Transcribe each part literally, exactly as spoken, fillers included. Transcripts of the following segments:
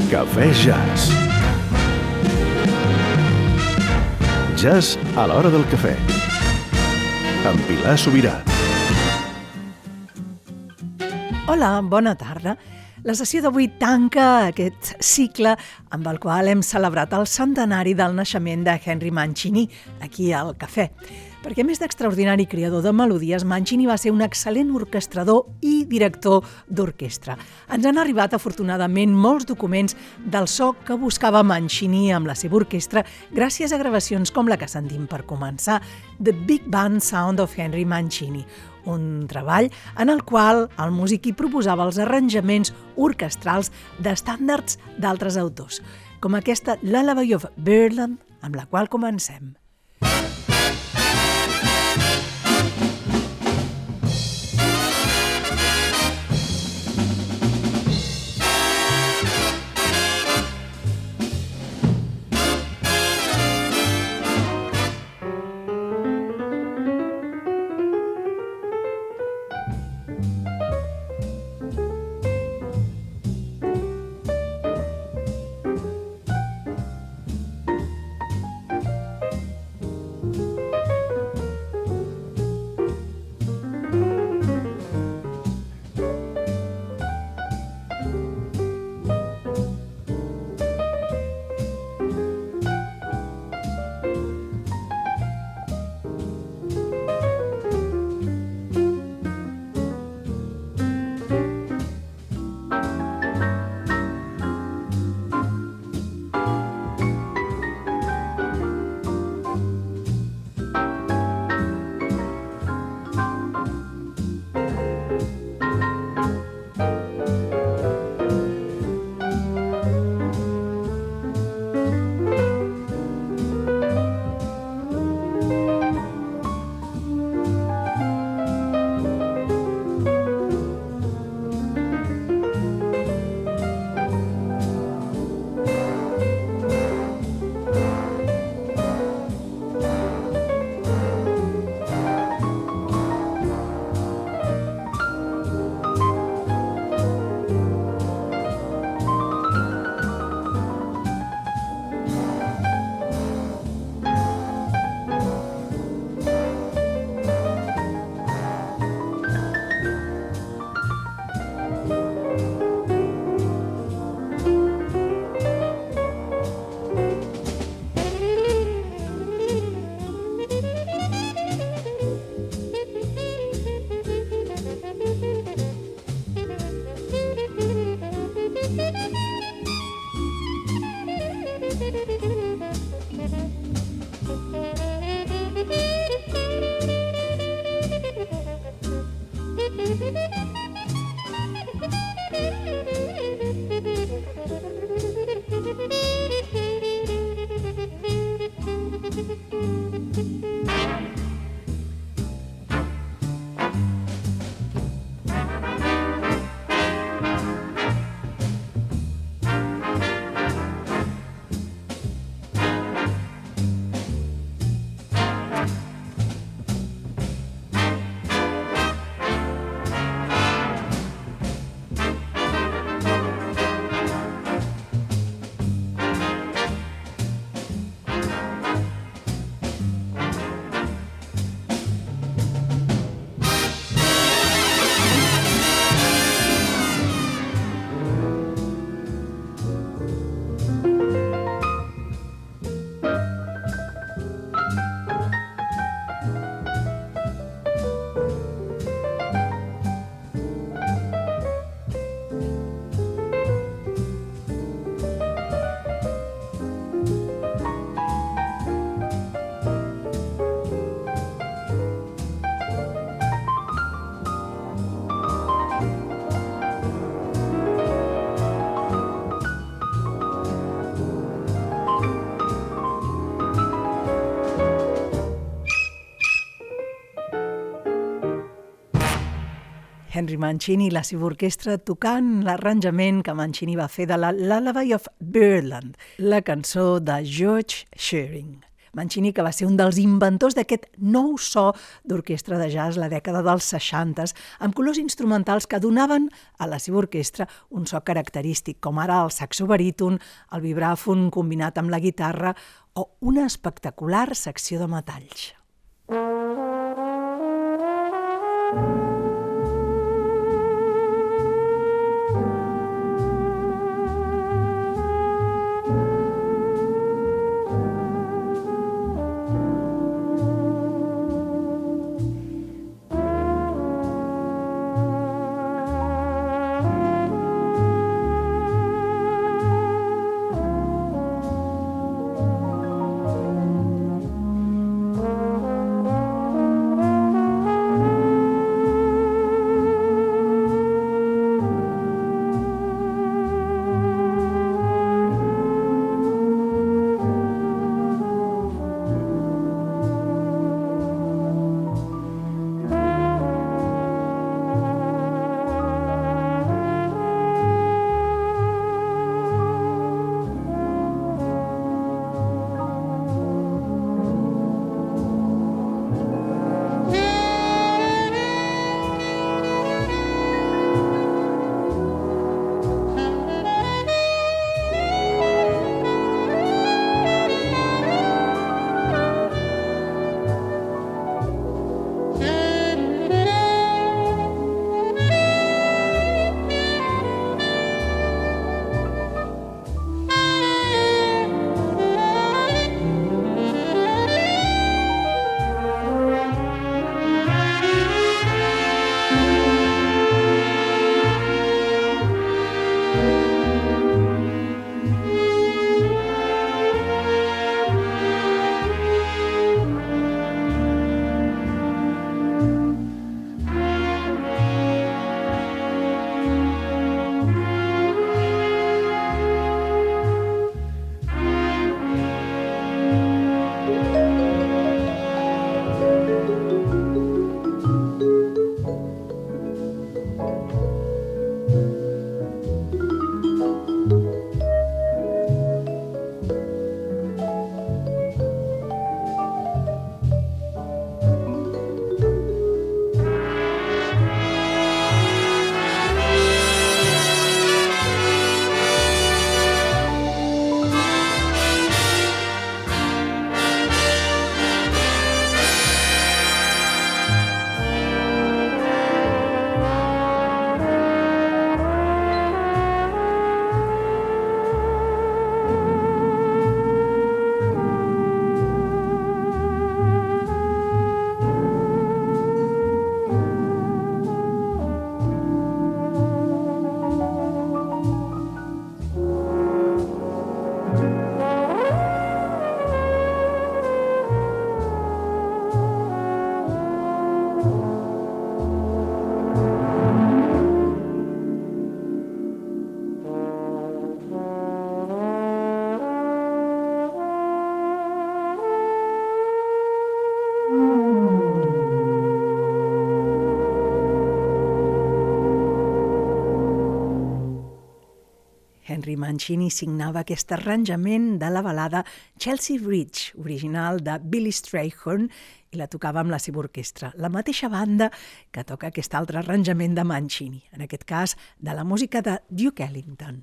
Cafè Jazz. Jazz a l'hora del cafè. Amb Pilar Sobirà. Hola, bona tarda. La sessió d'avui tanca aquest cicle amb el qual hem celebrat el centenari del naixement de Henry Mancini aquí al cafè. Perquè, a més d'extraordinari creador de melodies, Mancini va ser un excel·lent orquestrador i director d'orquestra. Ens han arribat, afortunadament, molts documents del so que buscava Mancini amb la seva orquestra gràcies a gravacions com la que sentim per començar, The Big Band Sound of Henry Mancini, un treball en el qual el músic hi proposava els arranjaments orquestrals d'estàndards d'altres autors, com aquesta Lullaby of Birdland, amb la qual comencem. Henry Mancini i la seva orquestra tocant l'arranjament que Mancini va fer de la Lullaby of Birdland, la cançó de George Shearing. Mancini, que va ser un dels inventors d'aquest nou so d'orquestra de jazz la dècada dels seixanta, amb colors instrumentals que donaven a la seva orquestra un so característic, com ara el saxo baríton, el vibràfon combinat amb la guitarra o una espectacular secció de metalls. Henry Mancini signava aquest arranjament de la balada Chelsea Bridge, original de Billy Strayhorn, i la tocava amb la seva orquestra, la mateixa banda que toca aquest altre arranjament de Mancini, en aquest cas de la música de Duke Ellington.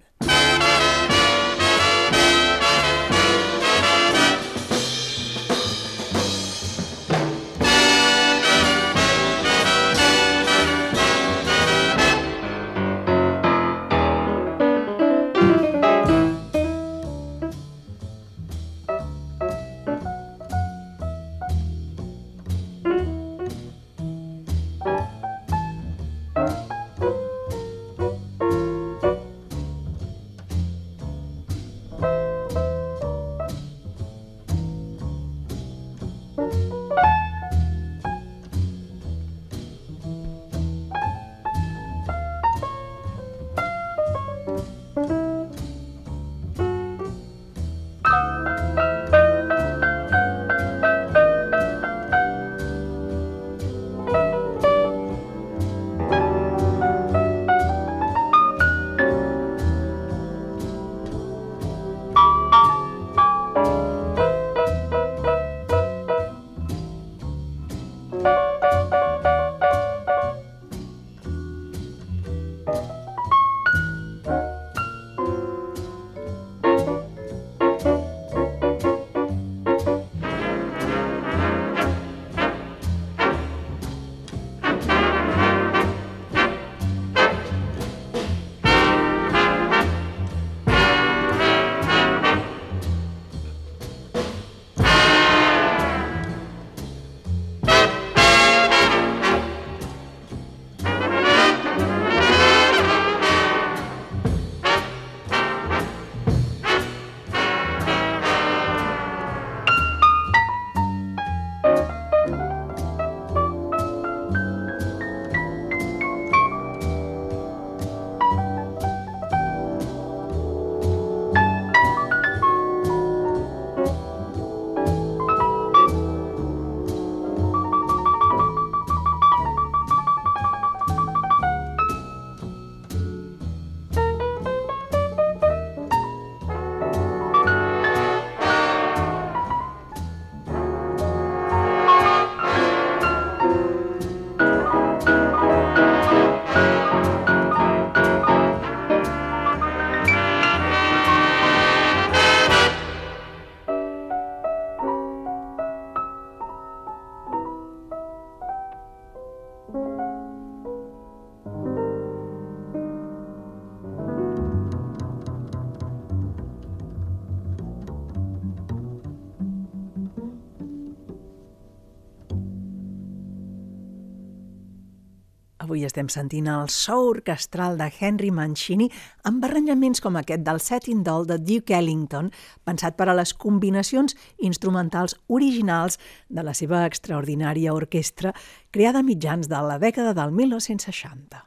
Avui estem sentint el so orquestral de Henry Mancini amb arranjaments com aquest del Setting Doll de Duke Ellington, pensat per a les combinacions instrumentals originals de la seva extraordinària orquestra creada a mitjans de la dècada del mil nou-cents seixanta.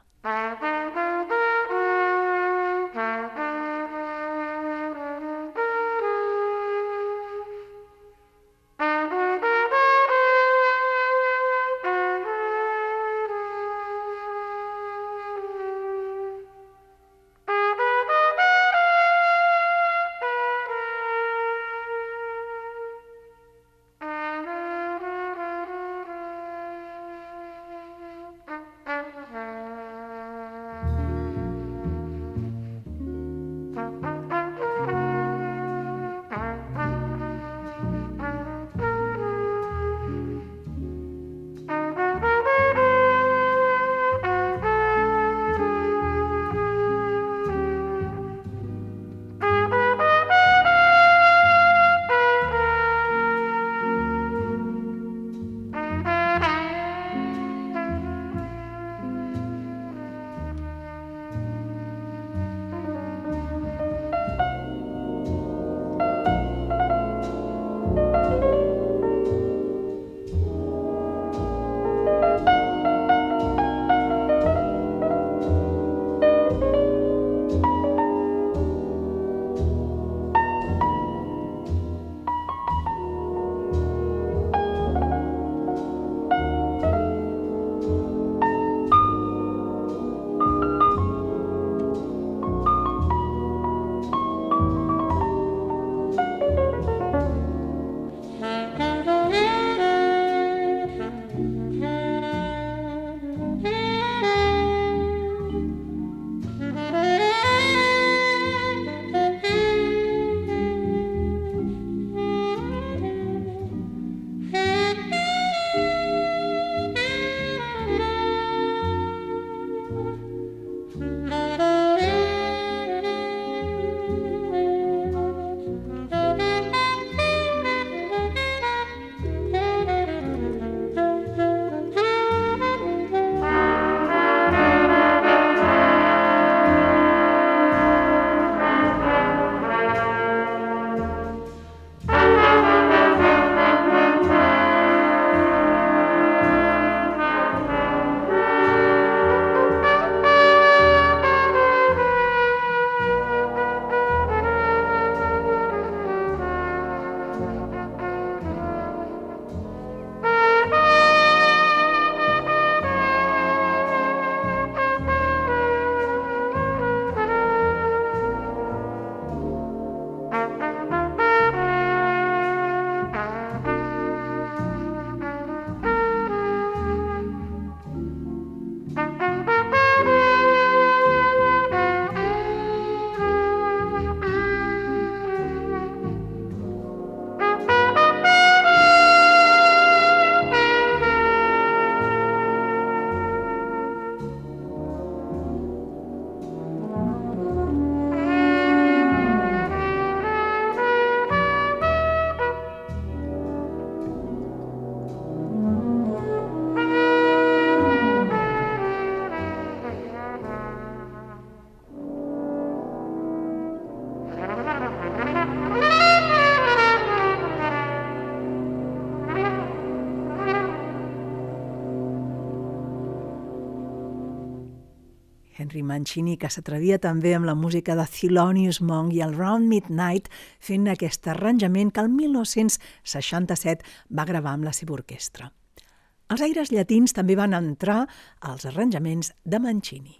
Henry Mancini, que s'atrevia també amb la música de Thelonious Monk i el Round Midnight, fent aquest arranjament que el mil nou-cents seixanta-set va gravar amb la seva orquestra. Els aires llatins també van entrar als arranjaments de Mancini.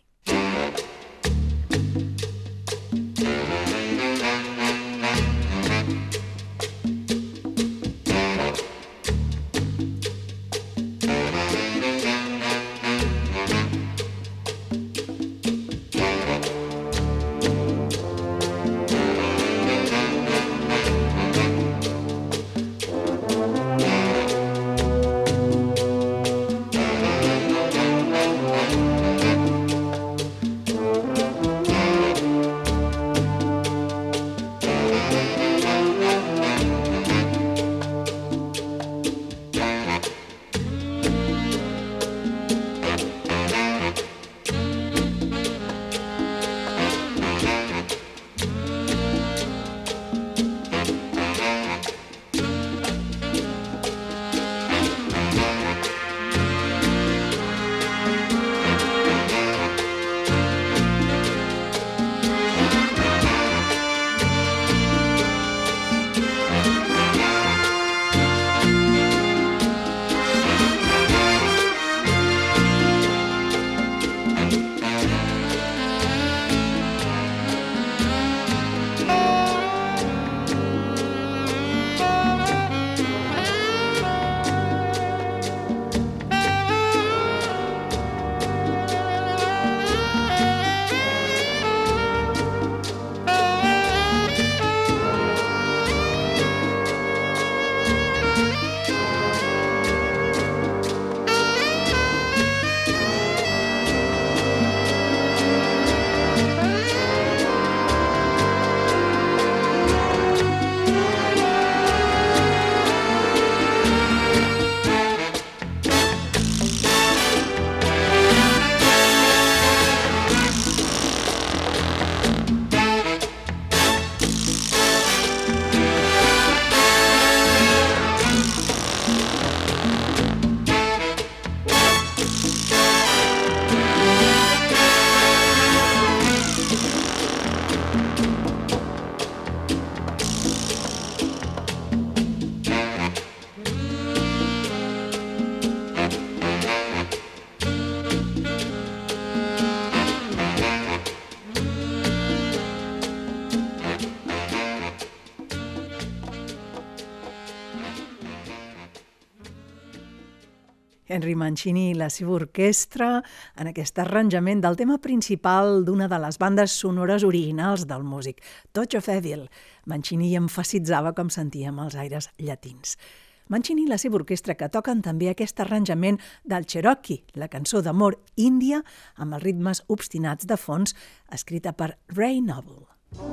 Henry Mancini i la seva orquestra en aquest arranjament del tema principal d'una de les bandes sonores originals del músic, Touch of Evil. Mancini emfasitzava com sentíem els aires llatins. Mancini i la seva orquestra que toquen també aquest arranjament del Cherokee, la cançó d'amor índia amb els ritmes obstinats de fons, escrita per Ray Noble.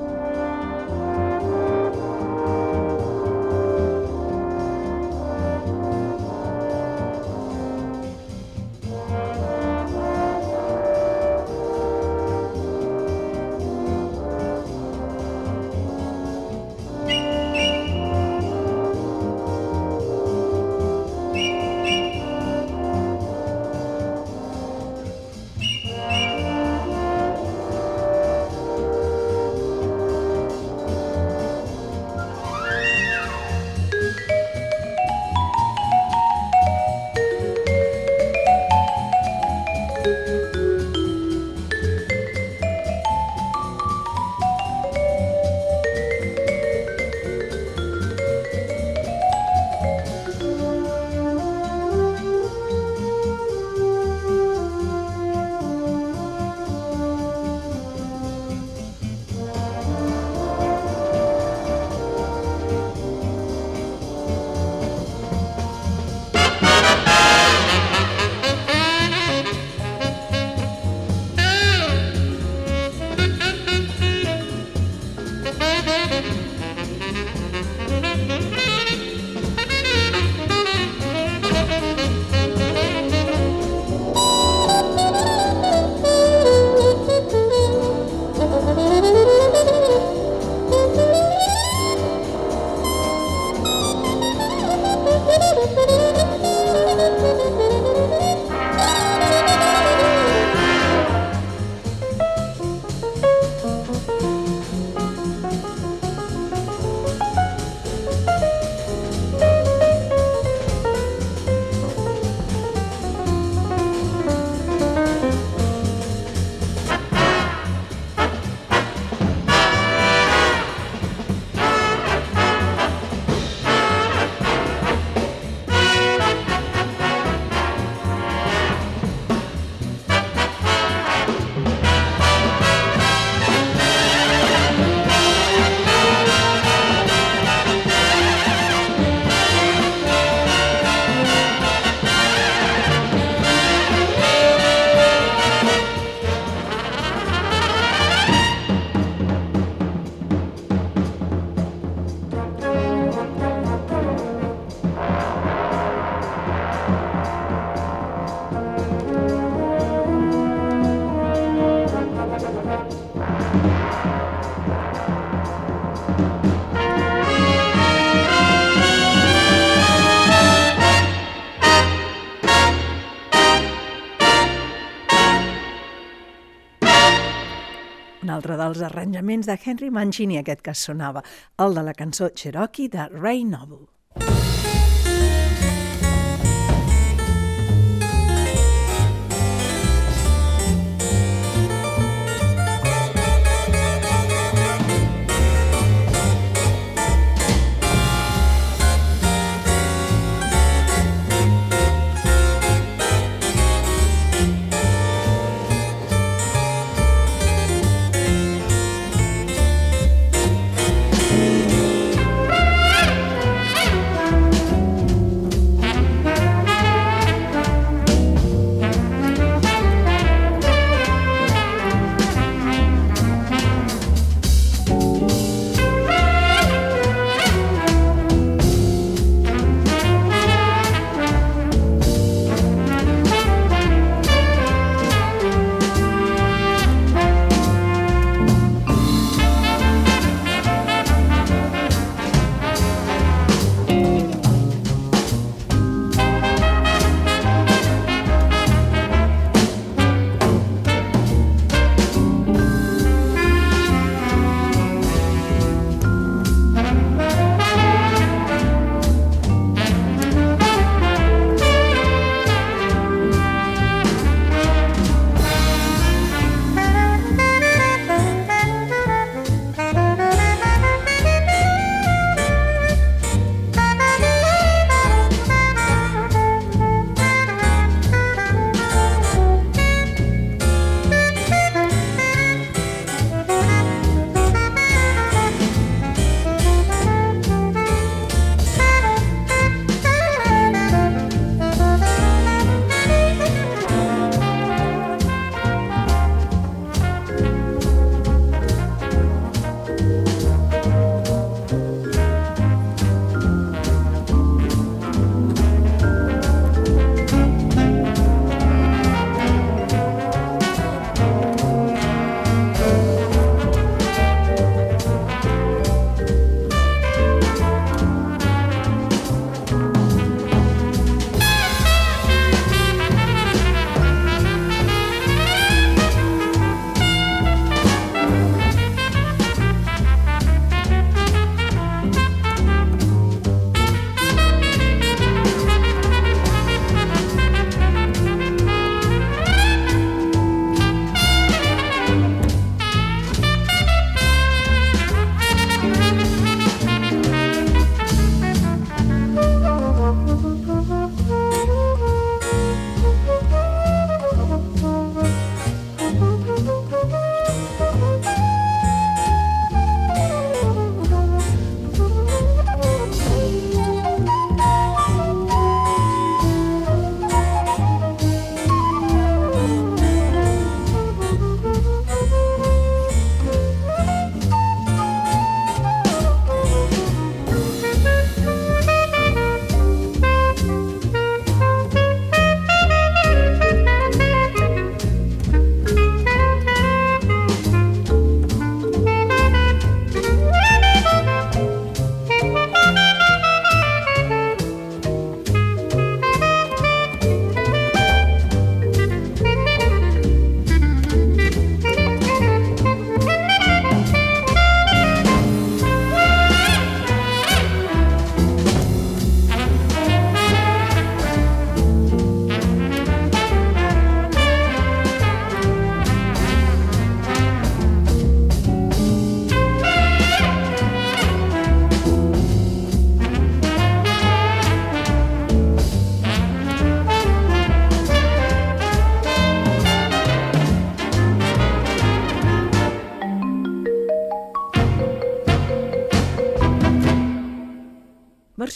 Un altre dels arranjaments de Henry Mancini, aquest que sonava, el de la cançó Cherokee de Ray Noble. Thank you.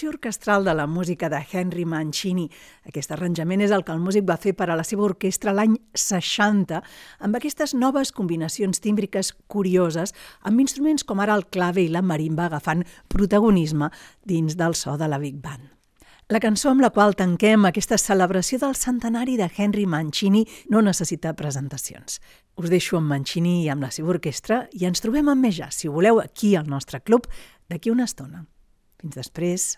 versió orquestral de la música de Henry Mancini. Aquest arranjament és el que el músic va fer per a la seva orquestra l'any seixanta, amb aquestes noves combinacions tímbriques curioses, amb instruments com ara el clave i la marimba agafant protagonisme dins del so de la Big Band. La cançó amb la qual tanquem aquesta celebració del centenari de Henry Mancini no necessita presentacions. Us deixo amb Mancini i amb la seva orquestra i ens trobem amb més jazz, si voleu, aquí al nostre club, d'aquí una estona. Fins després.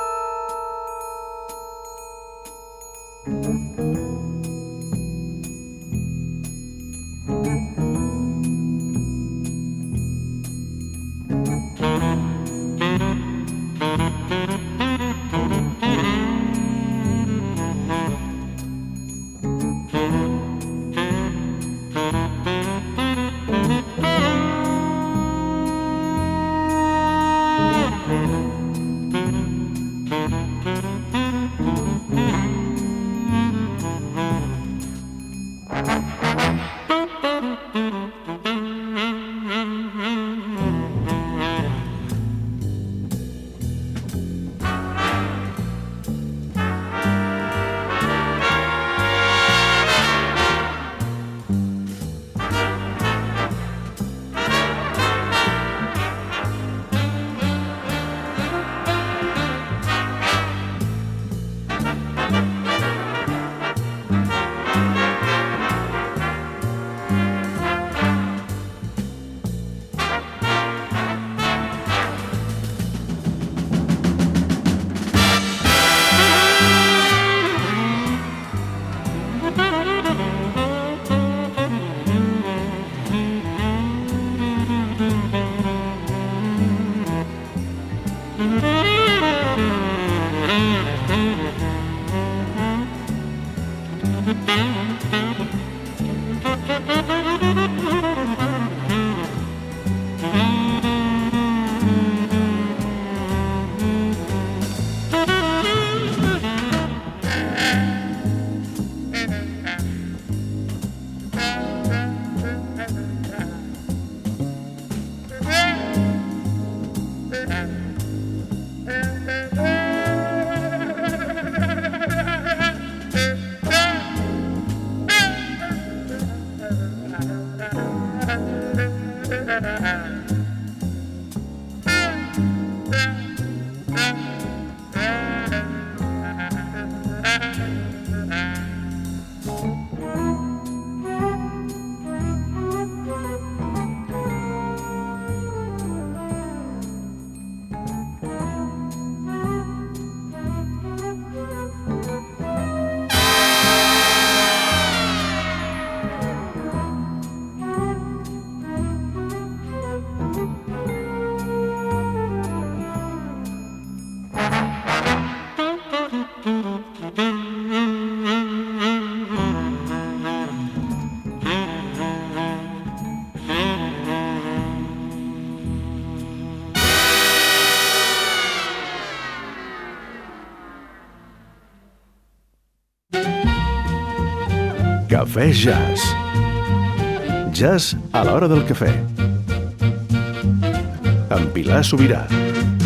Cafè Jazz. Jazz a l'hora del cafè. Amb Pilar Sobirà.